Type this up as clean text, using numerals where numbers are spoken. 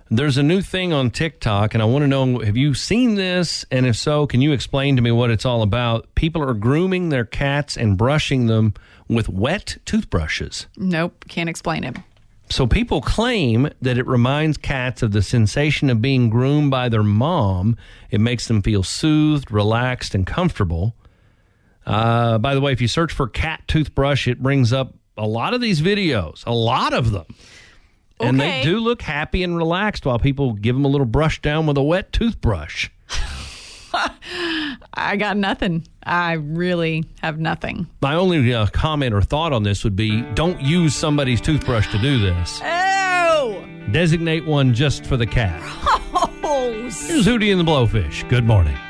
There's a new thing on TikTok, and I want to know, have you seen this? And if so, can you explain to me what it's all about? People are grooming their cats and brushing them with wet toothbrushes. Nope, can't explain it. So people claim that it reminds cats of the sensation of being groomed by their mom. It makes them feel soothed, relaxed, and comfortable. By the way, if you search for cat toothbrush, it brings up a lot of these videos, a lot of them. And they do look happy and relaxed while people give them a little brush down with a wet toothbrush. I got nothing. I really have nothing. My only comment or thought on this would be, don't use somebody's toothbrush to do this. Oh! Designate one just for the cat. Gross. Here's Hootie and the Blowfish. Good morning.